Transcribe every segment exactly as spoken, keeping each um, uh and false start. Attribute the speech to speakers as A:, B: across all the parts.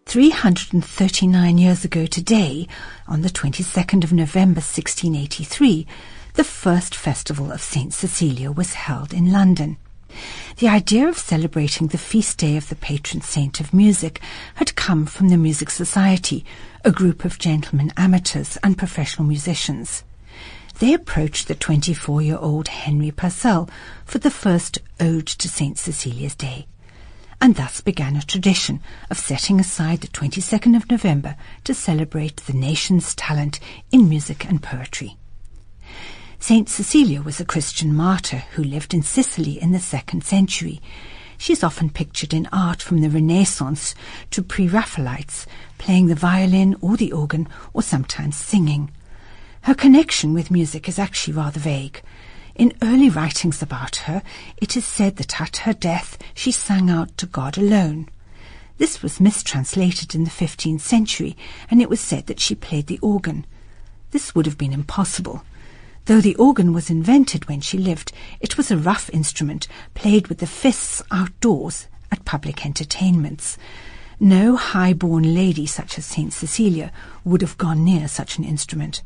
A: three hundred thirty-nine years ago today, on the twenty-second of November sixteen eighty-three, the first festival of Saint Cecilia was held in London. The idea of celebrating the feast day of the patron saint of music had come from the Music Society, a group of gentlemen amateurs and professional musicians. They approached the twenty-four-year-old Henry Purcell for the first Ode to Saint Cecilia's Day, and thus began a tradition of setting aside the twenty-second of November to celebrate the nation's talent in music and poetry. Saint Cecilia was a Christian martyr who lived in Sicily in the second century. She is often pictured in art from the Renaissance to pre-Raphaelites, playing the violin or the organ, or sometimes singing. Her connection with music is actually rather vague. In early writings about her, it is said that at her death she sang out to God alone. This was mistranslated in the fifteenth century, and it was said that she played the organ. This would have been impossible. Though the organ was invented when she lived, it was a rough instrument played with the fists outdoors at public entertainments. No high-born lady such as Saint Cecilia would have gone near such an instrument.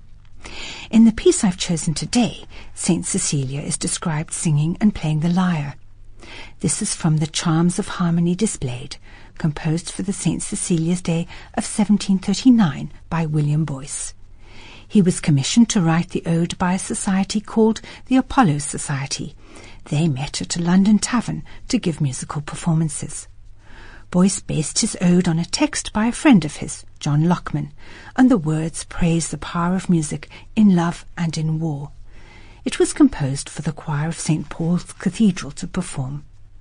A: In the piece I've chosen today, Saint Cecilia is described singing and playing the lyre. This is from the Charms of Harmony Displayed, composed for the Saint Cecilia's Day of seventeen thirty-nine by William Boyce. He was commissioned to write the ode by a society called the Apollo Society. They met at a London tavern to give musical performances. Boyce based his ode on a text by a friend of his, John Lockman, and the words praise the power of music in love and in war. It was composed for the choir of Saint Paul's Cathedral to perform.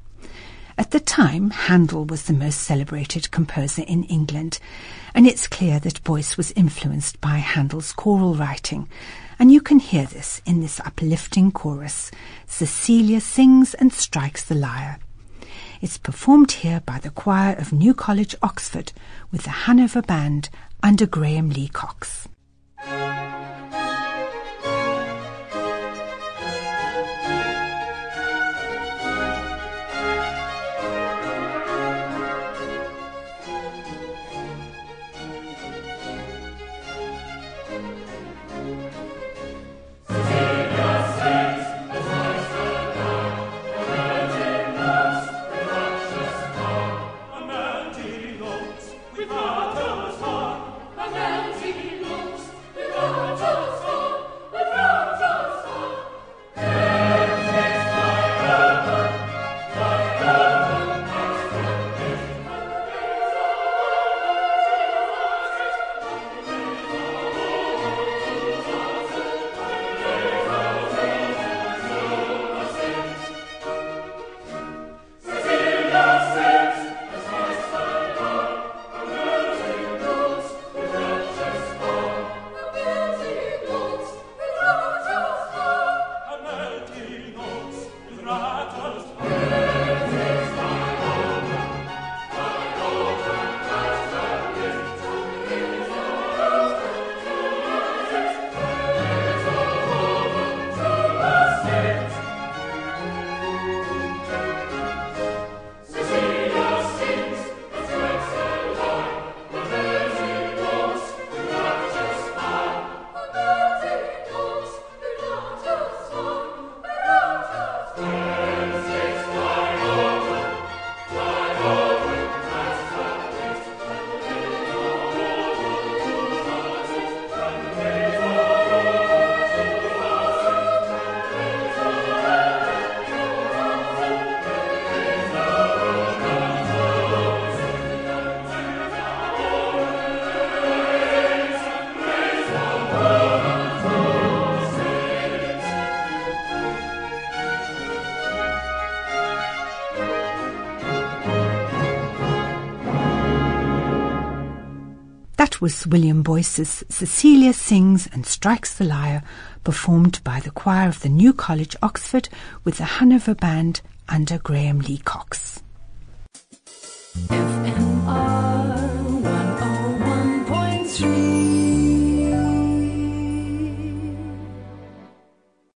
A: At the time, Handel was the most celebrated composer in England, and it's clear that Boyce was influenced by Handel's choral writing, and you can hear this in this uplifting chorus, Cecilia sings and strikes the lyre. It's performed here by the choir of New College, Oxford, with the Hanover Band under Graham Lee Cox. That was William Boyce's Cecilia Sings and Strikes the Lyre, performed by the choir of the New College, Oxford, with the Hanover Band under Graham Lee Cox. F M R